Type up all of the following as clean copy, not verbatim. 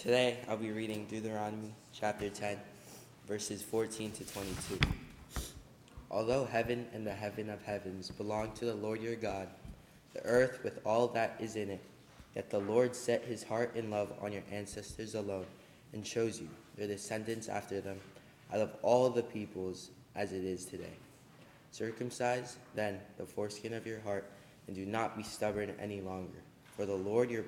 Today I'll be reading Deuteronomy chapter 10, verses 14 to 22. Although heaven and the heaven of heavens belong to the Lord your God, the earth with all that is in it, yet the Lord set his heart in love on your ancestors alone, and chose you, their descendants after them, out of all the peoples as it is today. Circumcise, then, the foreskin of your heart, and do not be stubborn any longer. For the Lord your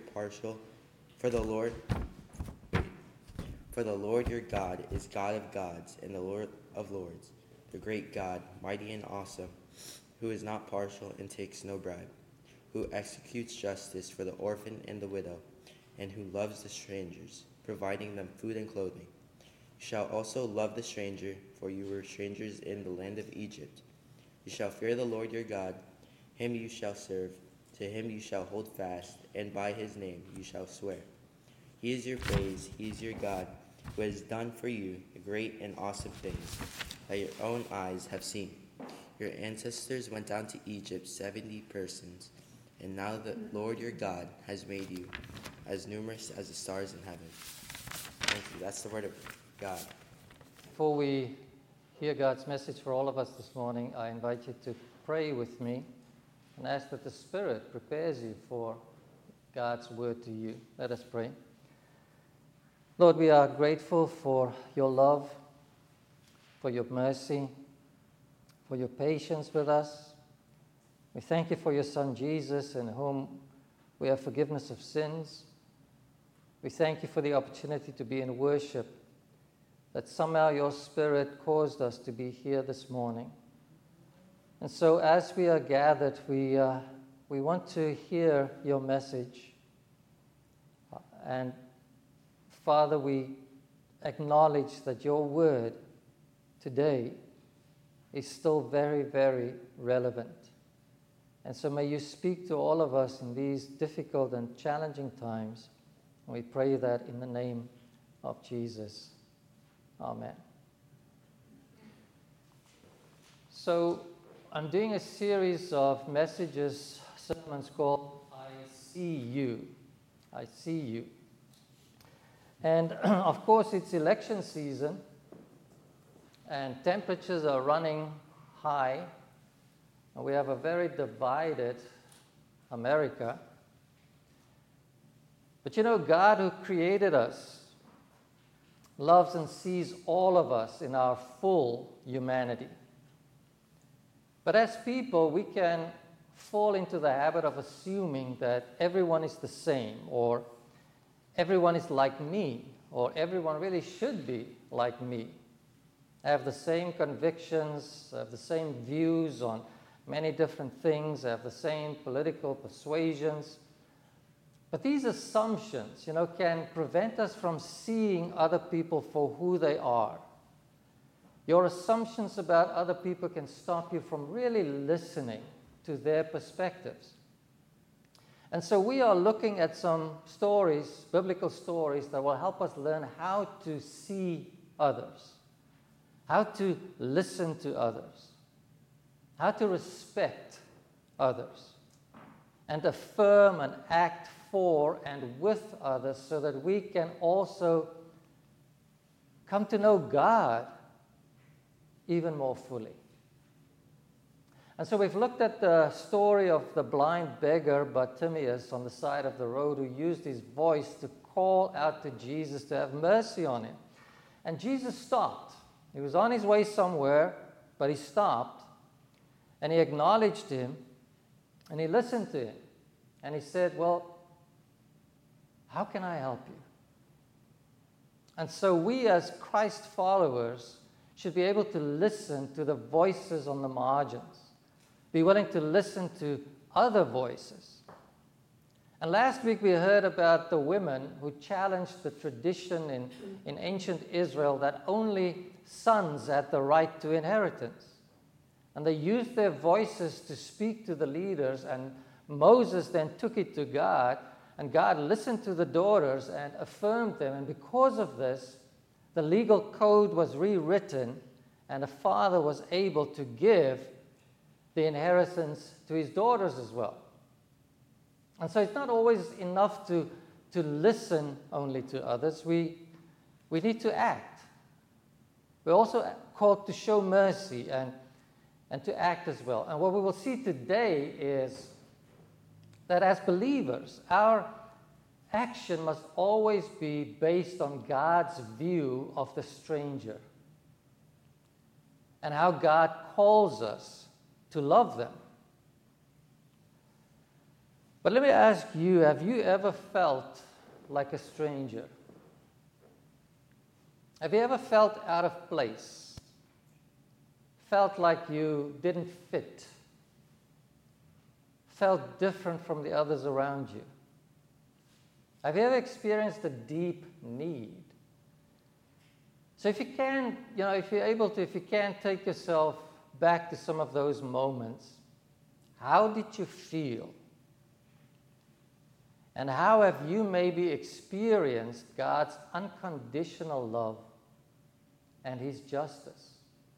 God is God of gods and the Lord of lords, the great God, mighty and awesome, who is not partial and takes no bribe, who executes justice for the orphan and the widow, and who loves the strangers, providing them food and clothing. You shall also love the stranger, for you were strangers in the land of Egypt. You shall fear the Lord your God, him you shall serve, to him you shall hold fast, and by his name you shall swear. He is your praise, he is your God, who has done for you great and awesome things that your own eyes have seen. Your ancestors went down to Egypt 70 persons, and now the Lord your God has made you as numerous as the stars in heaven. Thank you. That's the word of God. Before we hear God's message for all of us this morning, I invite you to pray with me and ask that the Spirit prepares you for God's word to you. Let us pray. Lord, we are grateful for your love, for your mercy, for your patience with us. We thank you for your Son Jesus, in whom we have forgiveness of sins. We thank you for the opportunity to be in worship, that somehow your Spirit caused us to be here this morning. And so as we are gathered, we want to hear your message. And Father, we acknowledge that your word today is still very, very relevant. And so may you speak to all of us in these difficult and challenging times. And we pray that in the name of Jesus. Amen. So I'm doing a series of messages, sermons called I See You. I See You. And of course, it's election season, and temperatures are running high, and we have a very divided America. But you know, God, who created us, loves and sees all of us in our full humanity. But as people, we can fall into the habit of assuming that everyone is the same, or everyone is like me, or everyone really should be like me. Have the same convictions, have the same views on many different things, have the same political persuasions. But these assumptions, can prevent us from seeing other people for who they are. Your assumptions about other people can stop you from really listening to their perspectives. And so we are looking at some stories, biblical stories, that will help us learn how to see others, how to listen to others, how to respect others, and affirm and act for and with others so that we can also come to know God even more fully. And so we've looked at the story of the blind beggar Bartimaeus on the side of the road, who used his voice to call out to Jesus to have mercy on him. And Jesus stopped. He was on his way somewhere, but he stopped, and he acknowledged him, and he listened to him. And he said, well, how can I help you? And so we as Christ followers should be able to listen to the voices on the margins. Be willing to listen to other voices. And last week we heard about the women who challenged the tradition in ancient Israel that only sons had the right to inheritance. And they used their voices to speak to the leaders, and Moses then took it to God, and God listened to the daughters and affirmed them. And because of this, the legal code was rewritten, and a father was able to give the inheritance to his daughters as well. And so it's not always enough to to listen only to others. We need to act. We're also called to show mercy and to act as well. And what we will see today is that as believers, our action must always be based on God's view of the stranger and how God calls us to love them. But let me ask you, have you ever felt like a stranger? Have you ever felt out of place? Felt like you didn't fit? Felt different from the others around you? Have you ever experienced a deep need? So if you can, if you're able to, if you can take yourself back to some of those moments, how did you feel? And how have you maybe experienced God's unconditional love and His justice?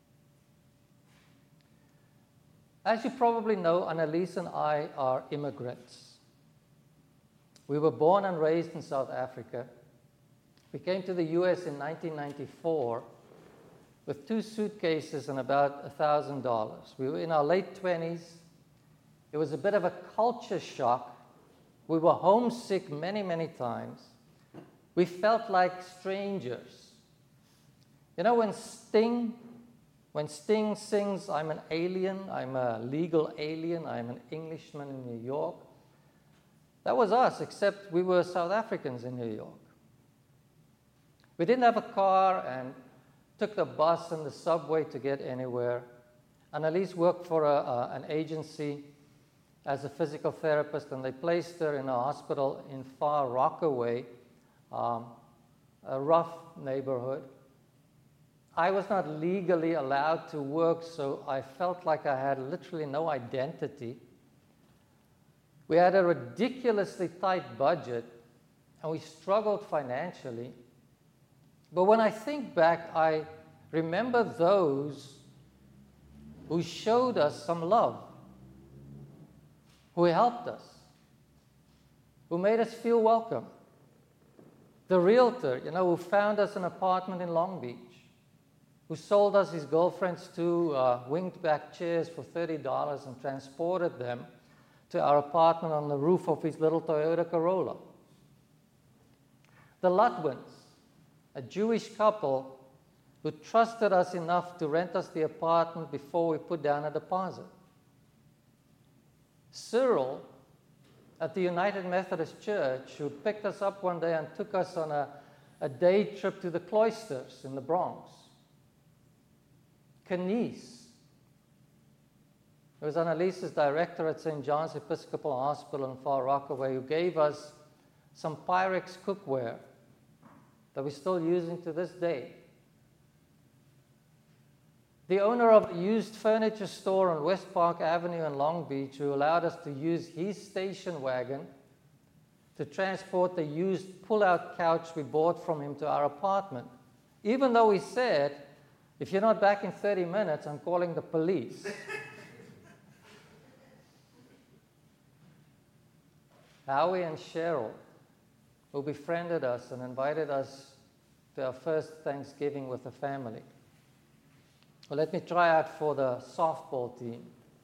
As you probably know, Annalise and I are immigrants. We were born and raised in South Africa. We came to the U.S. in 1994 with 2 suitcases and about $1,000. We were in our late 20s. It was a bit of a culture shock. We were homesick many, many times. We felt like strangers. When Sting sings, "I'm an alien, I'm a legal alien, I'm an Englishman in New York," that was us, except we were South Africans in New York. We didn't have a car and took the bus and the subway to get anywhere. Annalise worked for an agency as a physical therapist, and they placed her in a hospital in Far Rockaway, a rough neighborhood. I was not legally allowed to work, so I felt like I had literally no identity. We had a ridiculously tight budget, and we struggled financially. But when I think back, I remember those who showed us some love, who helped us, who made us feel welcome. The realtor, who found us an apartment in Long Beach, who sold us his girlfriend's 2 winged back chairs for $30 and transported them to our apartment on the roof of his little Toyota Corolla. The Lutwins, a Jewish couple who trusted us enough to rent us the apartment before we put down a deposit. Cyril at the United Methodist Church, who picked us up one day and took us on a day trip to the cloisters in the Bronx. Kenise, who was Annalise's director at St. John's Episcopal Hospital in Far Rockaway, who gave us some Pyrex cookware that we're still using to this day. The owner of a used furniture store on West Park Avenue in Long Beach, who allowed us to use his station wagon to transport the used pull-out couch we bought from him to our apartment, even though he said, "If you're not back in 30 minutes, I'm calling the police." Howie and Cheryl, who befriended us and invited us to our first Thanksgiving with the family. Well, let me try out for the softball team.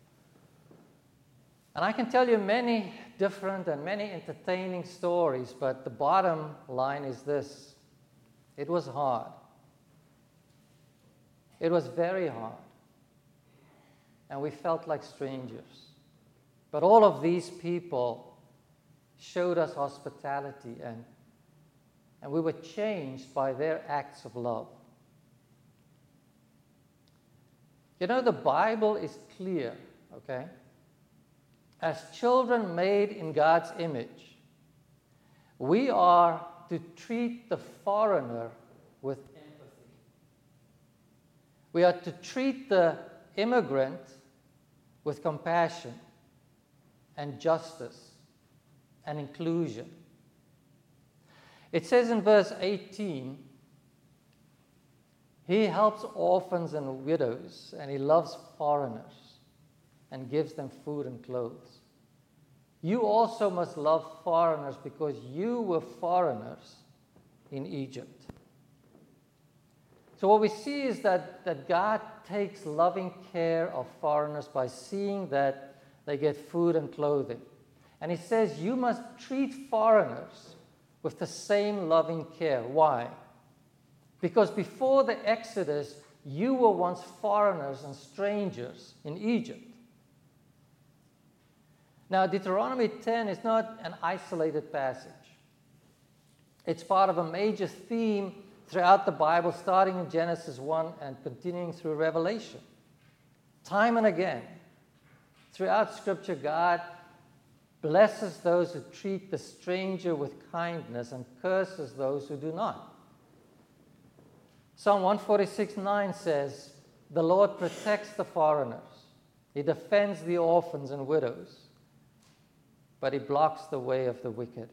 And I can tell you many different and many entertaining stories, but the bottom line is this: it was hard. It was very hard. And we felt like strangers. But all of these people showed us hospitality, and we were changed by their acts of love. The Bible is clear, okay? As children made in God's image, we are to treat the foreigner with empathy. We are to treat the immigrant with compassion and justice and inclusion. It says in verse 18, He helps orphans and widows, and He loves foreigners and gives them food and clothes. you also must love foreigners because you were foreigners in Egypt. So what we see is that God takes loving care of foreigners by seeing that they get food and clothing. And he says you must treat foreigners with the same loving care. Why? Because before the Exodus, you were once foreigners and strangers in Egypt. Now, Deuteronomy 10 is not an isolated passage. It's part of a major theme throughout the Bible, starting in Genesis 1 and continuing through Revelation. Time and again, throughout Scripture, God blesses those who treat the stranger with kindness and curses those who do not. Psalm 146:9 says, "The Lord protects the foreigners. He defends the orphans and widows, but he blocks the way of the wicked."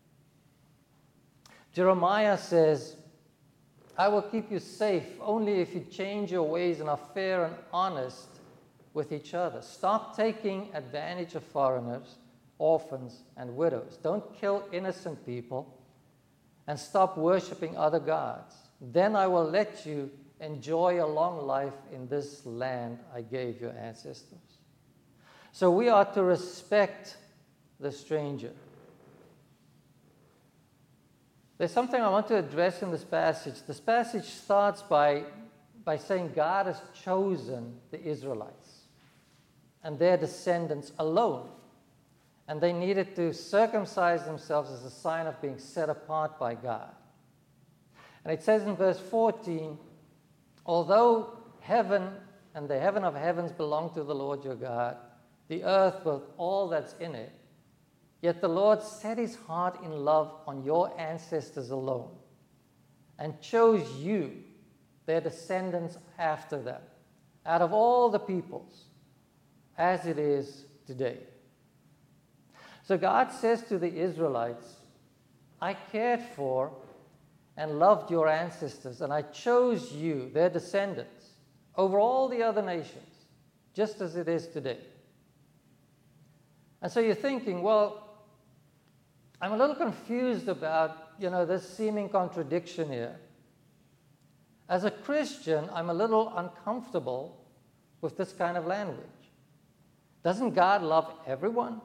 Jeremiah says, "I will keep you safe only if you change your ways and are fair and honest with each other. Stop taking advantage of foreigners, orphans, and widows. Don't kill innocent people, and stop worshiping other gods. Then I will let you enjoy a long life in this land I gave your ancestors." So we are to respect the stranger. There's something I want to address in this passage. This passage starts by saying God has chosen the Israelites and their descendants alone. And they needed to circumcise themselves as a sign of being set apart by God. And it says in verse 14, "Although heaven and the heaven of heavens belong to the Lord your God, the earth with all that's in it, yet the Lord set his heart in love on your ancestors alone and chose you, their descendants after them, out of all the peoples, as it is today." So God says to the Israelites, "I cared for and loved your ancestors, and I chose you, their descendants, over all the other nations, just as it is today." And so you're thinking, well, I'm a little confused about, this seeming contradiction here. As a Christian, I'm a little uncomfortable with this kind of language. Doesn't God love everyone?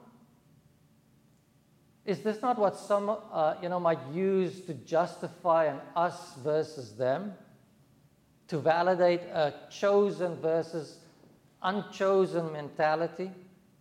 Is this not what some, might use to justify an us versus them, to validate a chosen versus unchosen mentality?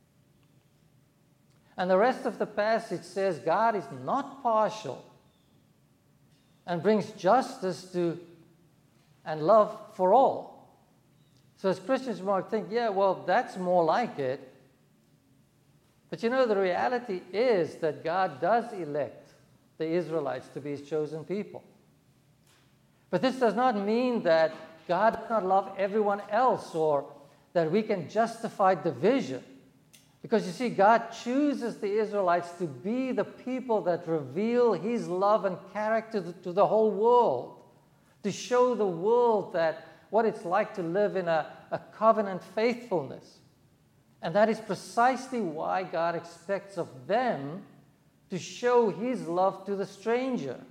And the rest of the passage says God is not partial and brings justice to and love for all. So as Christians, you might think, yeah, well, that's more like it. But the reality is that God does elect the Israelites to be his chosen people. But this does not mean that God does not love everyone else or that we can justify division. Because you see, God chooses the Israelites to be the people that reveal his love and character to the whole world, to show the world that what it's like to live in a covenant faithfulness. And that is precisely why God expects of them to show his love to the stranger.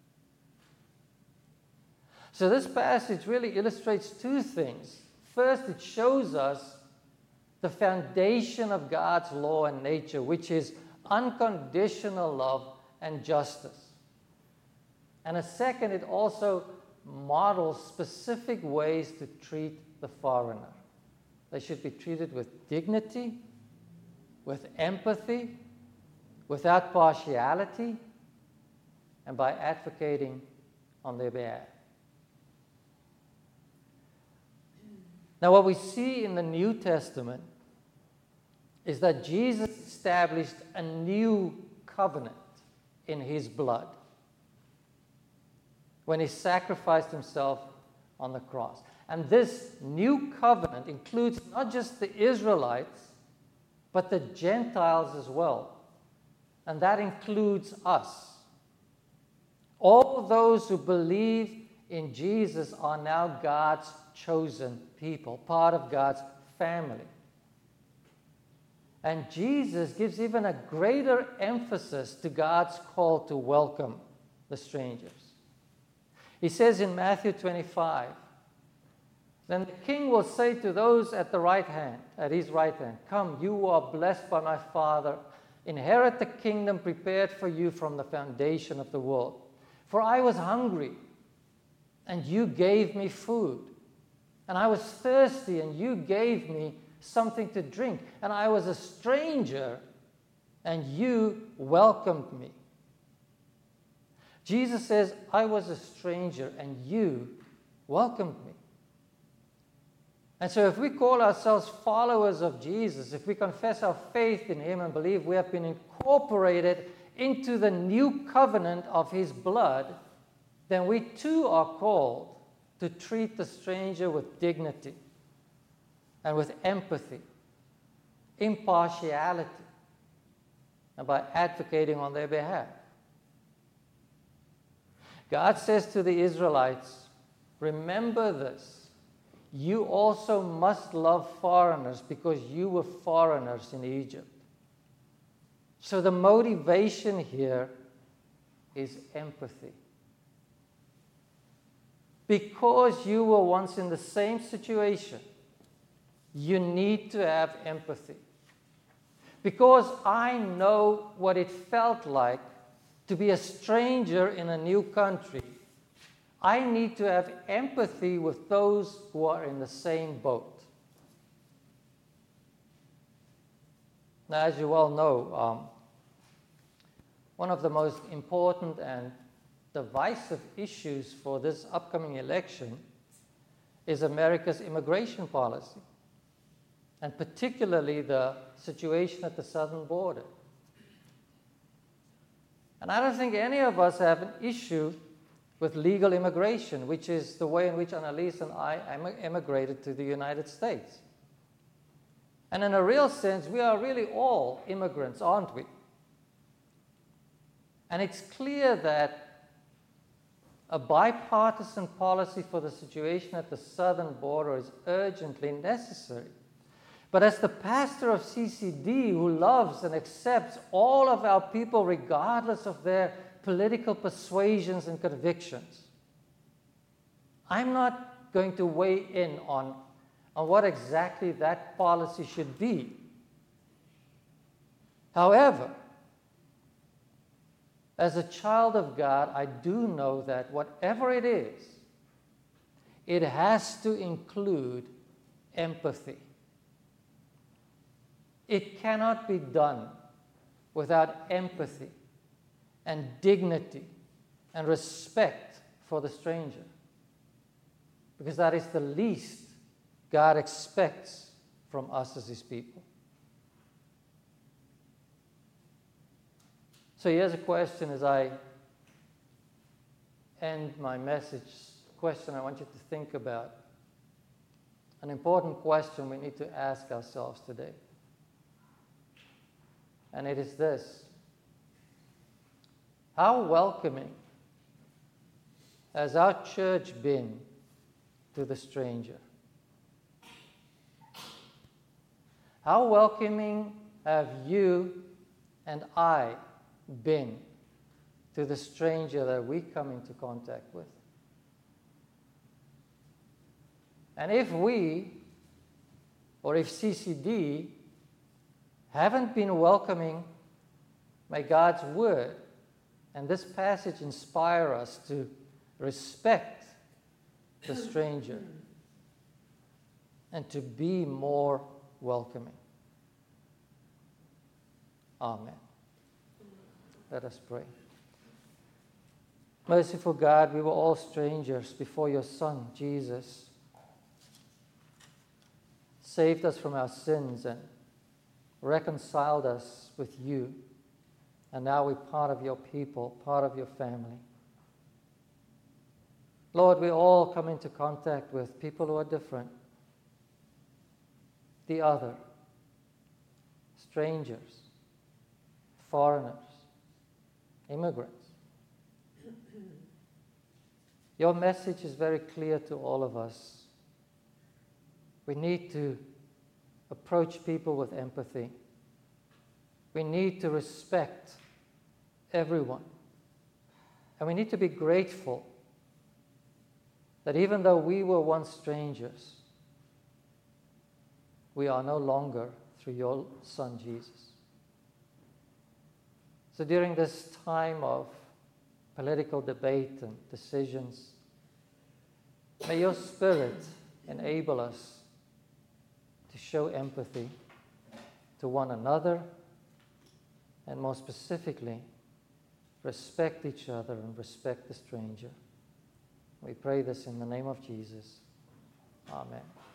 So this passage really illustrates two things. First, it shows us the foundation of God's law and nature, which is unconditional love and justice. And a second, it also models specific ways to treat the foreigner. They should be treated with dignity, with empathy, without partiality, and by advocating on their behalf. Now, what we see in the New Testament is that Jesus established a new covenant in his blood when he sacrificed himself on the cross. And this new covenant includes not just the Israelites, but the Gentiles as well. And that includes us. All those who believe in Jesus are now God's chosen people, part of God's family. And Jesus gives even a greater emphasis to God's call to welcome the strangers. He says in Matthew 25, "Then the king will say to those at his right hand, 'Come, you who are blessed by my Father, inherit the kingdom prepared for you from the foundation of the world. For I was hungry, and you gave me food. And I was thirsty, and you gave me something to drink. And I was a stranger, and you welcomed me.'" Jesus says, "I was a stranger, and you welcomed me." And so if we call ourselves followers of Jesus, if we confess our faith in him and believe we have been incorporated into the new covenant of his blood, then we too are called to treat the stranger with dignity and with empathy, impartiality, and by advocating on their behalf. God says to the Israelites, "Remember this. You also must love foreigners because you were foreigners in Egypt." So the motivation here is empathy. Because you were once in the same situation, you need to have empathy. Because I know what it felt like to be a stranger in a new country, I need to have empathy with those who are in the same boat. Now, as you well know, one of the most important and divisive issues for this upcoming election is America's immigration policy, and particularly the situation at the southern border. And I don't think any of us have an issue with legal immigration, which is the way in which Annalise and I immigrated to the United States. And in a real sense, we are really all immigrants, aren't we? And it's clear that a bipartisan policy for the situation at the southern border is urgently necessary. But as the pastor of CCD, who loves and accepts all of our people regardless of their political persuasions and convictions, I'm not going to weigh in on what exactly that policy should be. However, as a child of God, I do know that whatever it is, it has to include empathy. It cannot be done without empathy and dignity and respect for the stranger, because that is the least God expects from us as his people. So here's a question as I end my message, a question I want you to think about, an important question we need to ask ourselves today. And it is this: how welcoming has our church been to the stranger? How welcoming have you and I been to the stranger that we come into contact with? And if we, or if CCD, haven't been welcoming, may God's word and this passage inspire us to respect the stranger and to be more welcoming. Amen. Let us pray. Merciful God, we were all strangers before your Son, Jesus, saved us from our sins and reconciled us with you. And now we're part of your people, part of your family. Lord, we all come into contact with people who are different, the other, strangers, foreigners, immigrants. Your message is very clear to all of us. We need to approach people with empathy. We need to respect everyone. And we need to be grateful that even though we were once strangers, we are no longer through your Son, Jesus. So during this time of political debate and decisions, may your Spirit enable us to show empathy to one another, and more specifically, respect each other and respect the stranger. We pray this in the name of Jesus. Amen.